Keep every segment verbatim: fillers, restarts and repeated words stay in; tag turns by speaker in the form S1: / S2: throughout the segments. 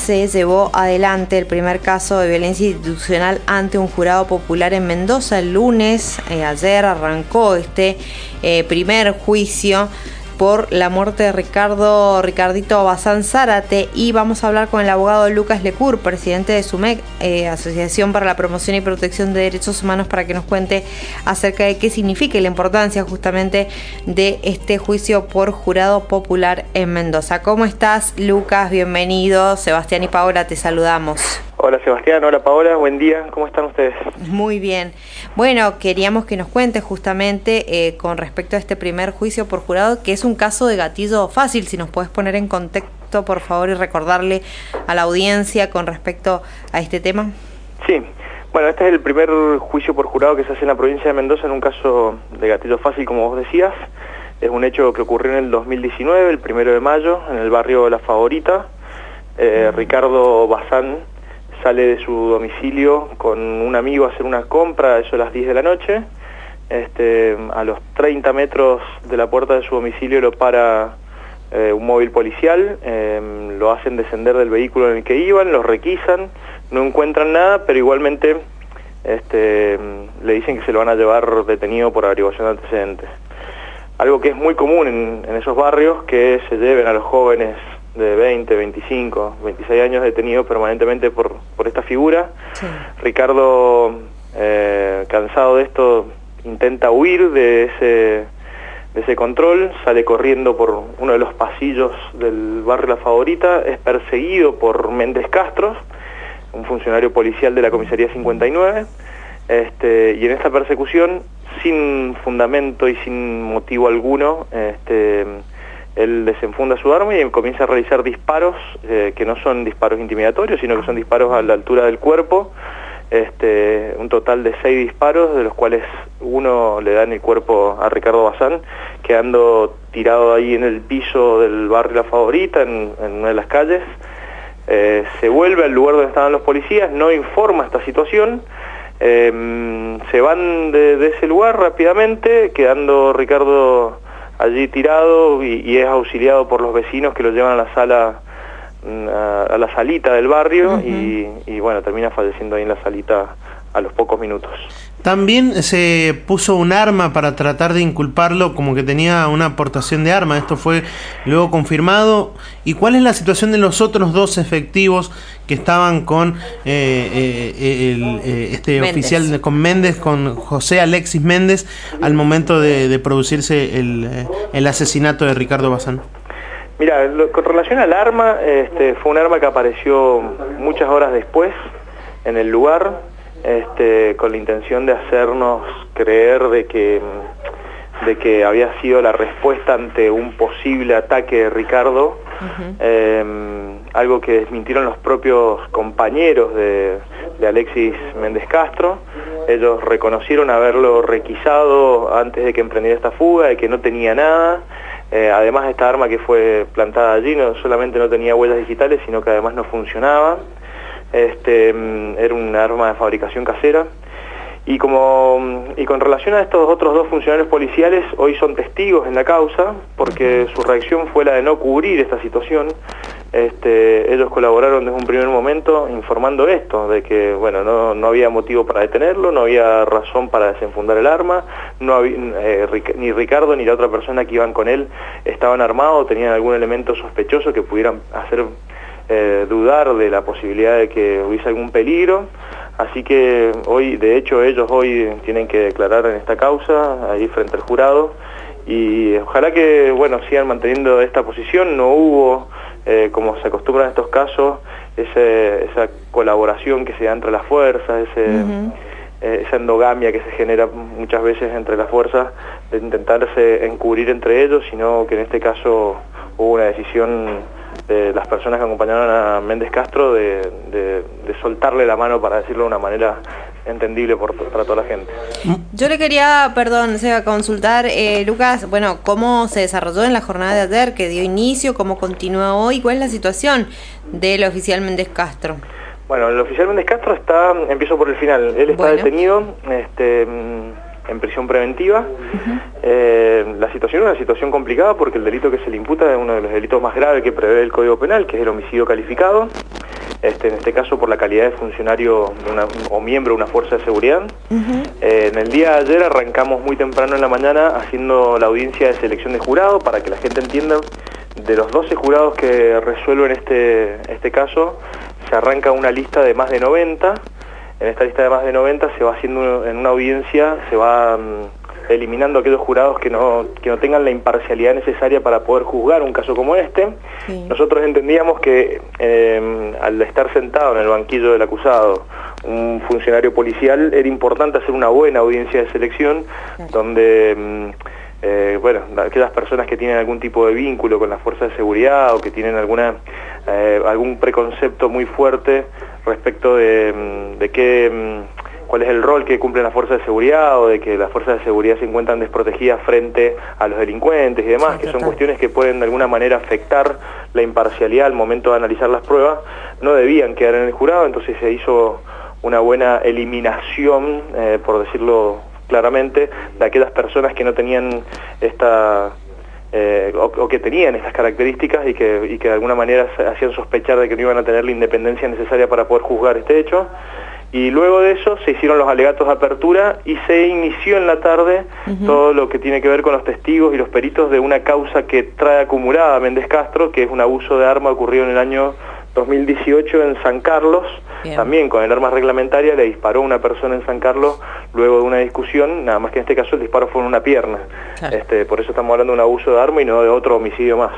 S1: se llevó adelante el primer caso de violencia institucional ante un jurado popular en Mendoza. El lunes, eh, ayer, arrancó este eh, primer juicio por la muerte de Ricardo Ricardito Bazán Zárate, y vamos a hablar con el abogado Lucas Lecur, presidente de SUMEC, eh, Asociación para la Promoción y Protección de Derechos Humanos, para que nos cuente acerca de qué significa y la importancia justamente de este juicio por jurado popular en Mendoza. ¿Cómo estás, Lucas? Bienvenido. Sebastián y Paola, te saludamos.
S2: Hola Sebastián, hola Paola, buen día, ¿cómo están ustedes?
S1: Muy bien. Bueno, queríamos que nos cuentes justamente eh, con respecto a este primer juicio por jurado, que es un caso de gatillo fácil. Si nos puedes poner en contexto, por favor, y recordarle a la audiencia con respecto a este tema.
S2: Sí, bueno, este es el primer juicio por jurado que se hace en la provincia de Mendoza en un caso de gatillo fácil, como vos decías. Es un hecho que ocurrió en el dos mil diecinueve, el primero de mayo, en el barrio La Favorita. Eh, Ricardo Bazán sale de su domicilio con un amigo a hacer una compra, eso a las diez de la noche. Este, a los treinta metros de la puerta de su domicilio lo para eh, un móvil policial, eh, lo hacen descender del vehículo en el que iban, los requisan, no encuentran nada, pero igualmente este, le dicen que se lo van a llevar detenido por averiguación de antecedentes. Algo que es muy común en, en esos barrios, que se lleven a los jóvenes de veinte, veinticinco, veintiséis años detenidos permanentemente por, por esta figura. Sí. Ricardo, eh, cansado de esto, intenta huir de ese, de ese control, sale corriendo por uno de los pasillos del barrio La Favorita, es perseguido por Méndez Castro, un funcionario policial de la comisaría cincuenta y nueve, este, y en esta persecución, sin fundamento y sin motivo alguno, este, él desenfunda su arma y comienza a realizar disparos, eh, que no son disparos intimidatorios, sino que son disparos a la altura del cuerpo, este, un total de seis disparos, de los cuales uno le da en el cuerpo a Ricardo Bazán, quedando tirado ahí en el piso del barrio La Favorita, en, en una de las calles. Eh, se vuelve al lugar donde estaban los policías, no informa esta situación, eh, se van de, de ese lugar rápidamente, quedando Ricardo allí tirado y, y es auxiliado por los vecinos que lo llevan a la sala, a, a la salita del barrio. Uh-huh. y, y bueno, termina falleciendo ahí en la salita a los pocos minutos.
S3: También se puso un arma para tratar de inculparlo, como que tenía una aportación de arma. Esto fue luego confirmado. ¿Y cuál es la situación de los otros dos efectivos que estaban con eh, eh, el, eh, este Méndez. oficial, con Méndez, con José Alexis Méndez, al momento de, de producirse el, el asesinato de Ricardo Bazán?
S2: Mira, lo, con relación al arma, este, fue un arma que apareció muchas horas después en el lugar. Este, con la intención de hacernos creer de que, de que había sido la respuesta ante un posible ataque de Ricardo, uh-huh. eh, algo que desmintieron los propios compañeros de, de Alexis Méndez Castro. Ellos reconocieron haberlo requisado antes de que emprendiera esta fuga, de que no tenía nada. Eh, además, esta arma que fue plantada allí no solamente no tenía huellas digitales, sino que además no funcionaba. Este, era un arma de fabricación casera. Y, como, y con relación a estos otros dos funcionarios policiales, hoy son testigos en la causa, porque su reacción fue la de no cubrir esta situación. Este, ellos colaboraron desde un primer momento informando esto, de que bueno, no, no había motivo para detenerlo, no había razón para desenfundar el arma, no había, eh, ni Ricardo ni la otra persona que iban con él estaban armados, tenían algún elemento sospechoso que pudieran hacer eh, dudar de la posibilidad de que hubiese algún peligro. Así que hoy, de hecho, ellos hoy tienen que declarar en esta causa, ahí frente al jurado, y ojalá que, bueno, sigan manteniendo esta posición. No hubo, eh, como se acostumbra en estos casos, ese, esa colaboración que se da entre las fuerzas, ese, uh-huh. eh, esa endogamia que se genera muchas veces entre las fuerzas, de intentarse encubrir entre ellos, sino que en este caso hubo una decisión de las personas que acompañaron a Méndez Castro de, de, de soltarle la mano, para decirlo de una manera entendible por, para toda la gente.
S1: Yo le quería, perdón, se va a consultar, eh, Lucas, bueno, cómo se desarrolló en la jornada de ayer, que dio inicio, cómo continúa hoy, cuál es la situación del oficial Méndez Castro.
S2: Bueno, el oficial Méndez Castro está, empiezo por el final, él está bueno. detenido, este... en prisión preventiva. Uh-huh. eh, la situación es una situación complicada porque el delito que se le imputa es uno de los delitos más graves que prevé el Código Penal, que es el homicidio calificado. este, en este caso por la calidad de funcionario de una, o miembro de una fuerza de seguridad. Uh-huh. eh, en el día de ayer arrancamos muy temprano en la mañana haciendo la audiencia de selección de jurado para que la gente entienda. De los doce jurados que resuelven este, este caso, se arranca una lista de más de noventa. En esta lista de más de noventa se va haciendo en una audiencia, se va um, eliminando aquellos jurados que no, que no tengan la imparcialidad necesaria para poder juzgar un caso como este. Sí. Nosotros entendíamos que eh, al estar sentado en el banquillo del acusado un funcionario policial, era importante hacer una buena audiencia de selección, sí. donde... Um, Eh, bueno, aquellas personas que tienen algún tipo de vínculo con las fuerzas de seguridad o que tienen alguna eh, algún preconcepto muy fuerte respecto de, de qué, cuál es el rol que cumplen las fuerzas de seguridad o de que las fuerzas de seguridad se encuentran desprotegidas frente a los delincuentes y demás, sí, que son cuestiones que pueden de alguna manera afectar la imparcialidad al momento de analizar las pruebas, no debían quedar en el jurado. Entonces se hizo una buena eliminación, eh, por decirlo claramente, de aquellas personas que no tenían esta eh, o, o que tenían estas características y que, y que de alguna manera hacían sospechar de que no iban a tener la independencia necesaria para poder juzgar este hecho. Y luego de eso se hicieron los alegatos de apertura y se inició en la tarde uh-huh. todo lo que tiene que ver con los testigos y los peritos de una causa que trae acumulada a Méndez Castro, que es un abuso de arma ocurrido en el año dos mil dieciocho en San Carlos. Bien. También con el arma reglamentaria le disparó a una persona en San Carlos luego de una discusión, nada más que en este caso el disparo fue en una pierna. Claro. Este, por eso estamos hablando de un abuso de arma y no de otro homicidio más.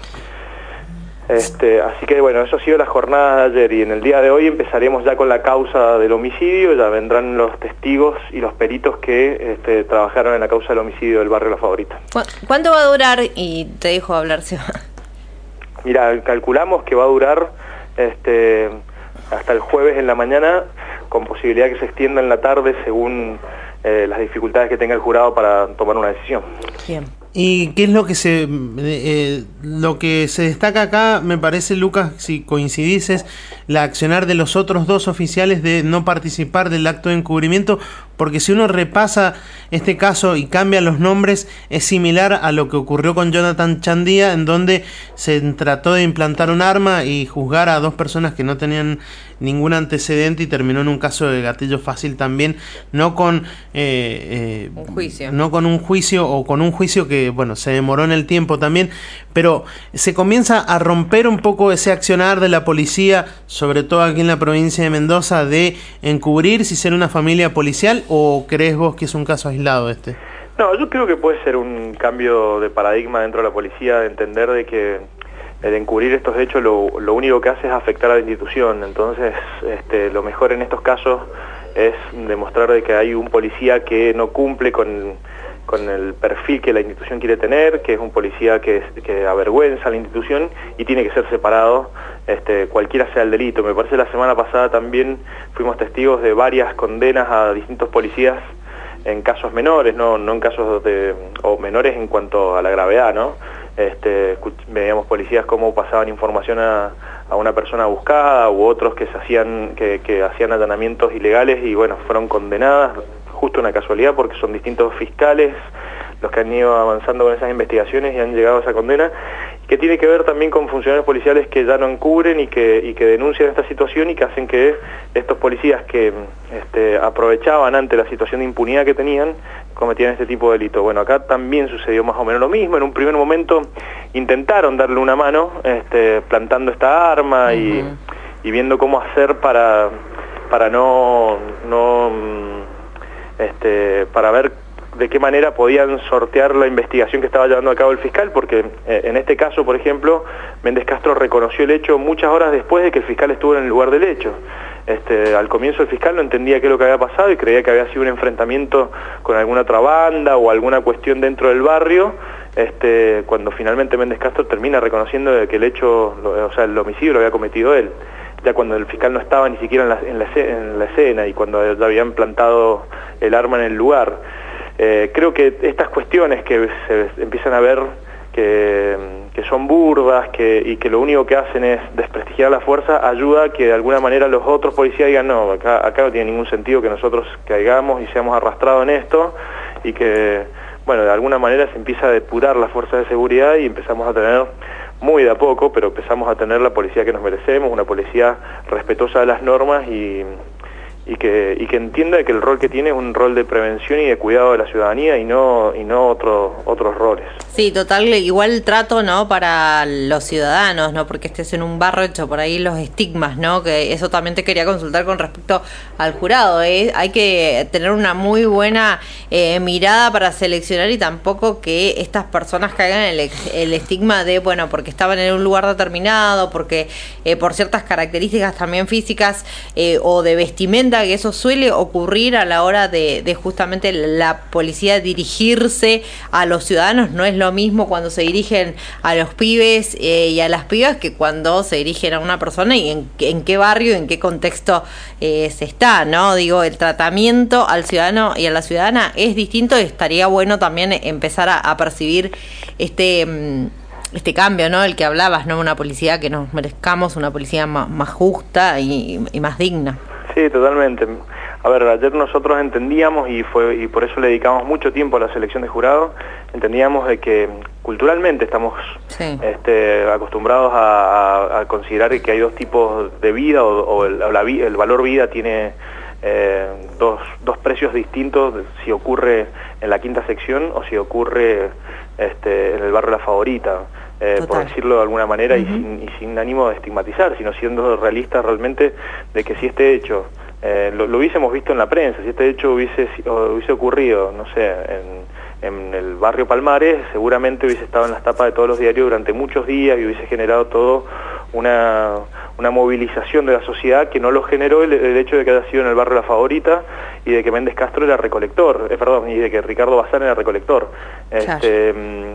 S2: Este, así que bueno, eso ha sido la jornada de ayer y en el día de hoy empezaremos ya con la causa del homicidio. Ya vendrán los testigos y los peritos que este, trabajaron en la causa del homicidio del barrio La Favorita.
S1: ¿Cuánto va a durar? Y te dejo hablar, Seba.
S2: Mira, calculamos que va a durar este, hasta el jueves en la mañana, con posibilidad que se extienda en la tarde según eh, las dificultades que tenga el jurado para tomar una decisión.
S1: Bien.
S3: ¿Y qué es lo que se eh, lo que se destaca acá, me parece, Lucas, si coincidís, es la accionar de los otros dos oficiales de no participar del acto de encubrimiento? Porque si uno repasa este caso y cambia los nombres, es similar a lo que ocurrió con Jonathan Chandía, en donde se trató de implantar un arma y juzgar a dos personas que no tenían ningún antecedente y terminó en un caso de gatillo fácil también, no con eh, eh,
S1: un juicio,
S3: no con un juicio o con un juicio que bueno se demoró en el tiempo también, pero se comienza a romper un poco ese accionar de la policía, sobre todo aquí en la provincia de Mendoza, de encubrir si ser una familia policial. ¿O crees vos que es un caso aislado este?
S2: No, yo creo que puede ser un cambio de paradigma dentro de la policía, de entender de que el encubrir estos hechos lo, lo único que hace es afectar a la institución. Entonces, este, lo mejor en estos casos es demostrar de que hay un policía que no cumple con, con el perfil que la institución quiere tener, que es un policía que, que avergüenza a la institución y tiene que ser separado, este, cualquiera sea el delito. Me parece la semana pasada también fuimos testigos de varias condenas a distintos policías en casos menores, no, no en casos de, o menores en cuanto a la gravedad, ¿no? Este, veíamos policías cómo pasaban información a, a una persona buscada u otros que se hacían que, que hacían allanamientos ilegales y bueno, fueron condenadas, justo una casualidad porque son distintos fiscales los que han ido avanzando con esas investigaciones y han llegado a esa condena, que tiene que ver también con funcionarios policiales que ya no encubren y que, y que denuncian esta situación y que hacen que estos policías que este, aprovechaban ante la situación de impunidad que tenían, cometían este tipo de delito. Bueno, acá también sucedió más o menos lo mismo. En un primer momento intentaron darle una mano este, plantando esta arma uh-huh. y, y viendo cómo hacer para, para no, no este, para ver de qué manera podían sortear la investigación que estaba llevando a cabo el fiscal, porque eh, en este caso, por ejemplo, Méndez Castro reconoció el hecho muchas horas después de que el fiscal estuvo en el lugar del hecho. Este, al comienzo el fiscal no entendía qué es lo que había pasado y creía que había sido un enfrentamiento con alguna otra banda o alguna cuestión dentro del barrio, este, cuando finalmente Méndez Castro termina reconociendo de que el hecho, o sea, el homicidio lo había cometido él, ya cuando el fiscal no estaba ni siquiera en la, en la, en la escena y cuando ya habían plantado el arma en el lugar. Eh, creo que estas cuestiones que se empiezan a ver que, que son burdas que, y que lo único que hacen es desprestigiar la fuerza, ayuda a que de alguna manera los otros policías digan no, acá, acá no tiene ningún sentido que nosotros caigamos y seamos arrastrados en esto, y que, bueno, de alguna manera se empieza a depurar la fuerza de seguridad y empezamos a tener muy de a poco, pero empezamos a tener la policía que nos merecemos, una policía respetuosa de las normas y, y, que, y que entienda que el rol que tiene es un rol de prevención y de cuidado de la ciudadanía y no, y no otro, otros roles.
S1: Sí, total, igual el trato, ¿no?, para los ciudadanos, ¿no?, porque estés en un barrio hecho por ahí los estigmas, ¿no?, que eso también te quería consultar con respecto al jurado, ¿eh? Hay que tener una muy buena eh, mirada para seleccionar y tampoco que estas personas caigan en el, el estigma de, bueno, porque estaban en un lugar determinado, porque eh, por ciertas características también físicas eh, o de vestimenta, que eso suele ocurrir a la hora de, de justamente la policía dirigirse a los ciudadanos. No es lo mismo cuando se dirigen a los pibes eh, y a las pibas que cuando se dirigen a una persona y en, en qué barrio, en qué contexto eh, se está, ¿no? Digo, el tratamiento al ciudadano y a la ciudadana es distinto y estaría bueno también empezar a, a percibir este... este cambio, ¿no?, el que hablabas, ¿no?, una policía que nos merezcamos, una policía más, más justa y, y más digna.
S2: Sí, totalmente. A ver, ayer nosotros entendíamos, y fue y por eso le dedicamos mucho tiempo a la selección de jurado, entendíamos de que culturalmente estamos sí. este, acostumbrados a, a, a considerar que hay dos tipos de vida, o, o, el, o la, el valor vida tiene eh, dos, dos precios distintos si ocurre en la quinta sección o si ocurre este, en el barrio La Favorita. Eh, por decirlo de alguna manera, uh-huh. y, sin, y sin ánimo de estigmatizar, sino siendo realistas realmente de que si este hecho, eh, lo, lo hubiésemos visto en la prensa, si este hecho hubiese, hubiese ocurrido, no sé, en, en el barrio Palmares, seguramente hubiese estado en las tapas de todos los diarios durante muchos días y hubiese generado todo una, una movilización de la sociedad que no lo generó el, el hecho de que haya sido en el barrio La Favorita y de que Méndez Castro era recolector, eh, perdón, y de que Ricardo Bazán era recolector. Este,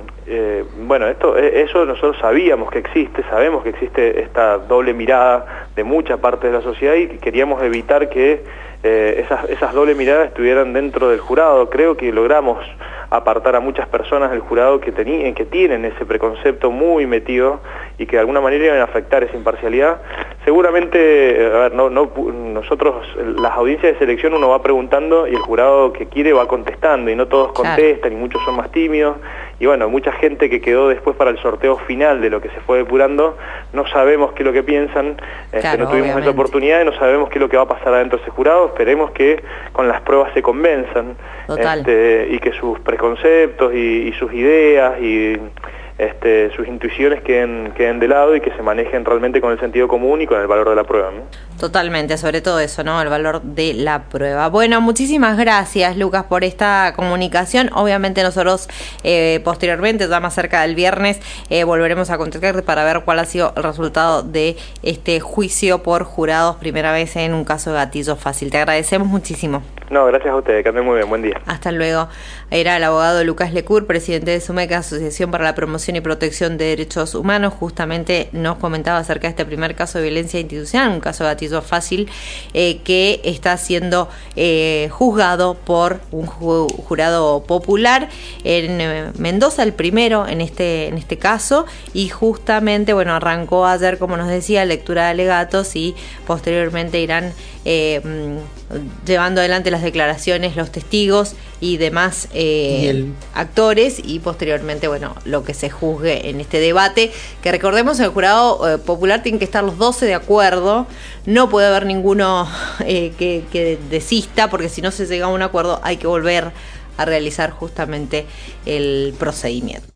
S2: eh, bueno, esto, eso nosotros sabíamos que existe, sabemos que existe esta doble mirada de mucha parte de la sociedad y queríamos evitar que eh, esas, esas doble miradas estuvieran dentro del jurado. Creo que logramos apartar a muchas personas del jurado que, tenían, que tienen ese preconcepto muy metido y que de alguna manera iban a afectar esa imparcialidad. Seguramente, a ver, no, no, nosotros, las audiencias de selección uno va preguntando y el jurado que quiere va contestando y no todos contestan, claro. Y muchos son más tímidos y bueno, mucha gente que quedó después para el sorteo final de lo que se fue depurando, no sabemos qué es lo que piensan, claro, este, no tuvimos obviamente. esa oportunidad y no sabemos qué es lo que va a pasar adentro de ese jurado. Esperemos que con las pruebas se convenzan este, y que sus preconceptos y, y sus ideas y Este, sus intuiciones queden, queden de lado y que se manejen realmente con el sentido común y con el valor de la prueba, ¿no?
S1: Totalmente, sobre todo eso, ¿no?, el valor de la prueba. Bueno, muchísimas gracias, Lucas, por esta comunicación. Obviamente nosotros eh, posteriormente, ya más cerca del viernes, eh, volveremos a contactarte para ver cuál ha sido el resultado de este juicio por jurados, primera vez en un caso de gatillo fácil. Te agradecemos muchísimo.
S2: No, gracias a ustedes, que anden muy bien, buen día.
S1: Hasta luego. Era el abogado Lucas Lecur, presidente de SUMECA, Asociación para la Promoción y Protección de Derechos Humanos. Justamente nos comentaba acerca de este primer caso de violencia institucional, un caso de gatillo fácil eh, que está siendo eh, juzgado por un ju jurado popular en eh, Mendoza, el primero en este en este caso, y justamente, bueno, arrancó ayer, como nos decía, lectura de alegatos y posteriormente irán eh, llevando adelante las declaraciones, los testigos y demás eh, ¿Y el... actores, y posteriormente, bueno, lo que se juzgue en este debate, que recordemos, en el jurado eh, popular tienen que estar los doce de acuerdo, no puede haber ninguno eh, que, que desista, porque si no se llega a un acuerdo hay que volver a realizar justamente el procedimiento.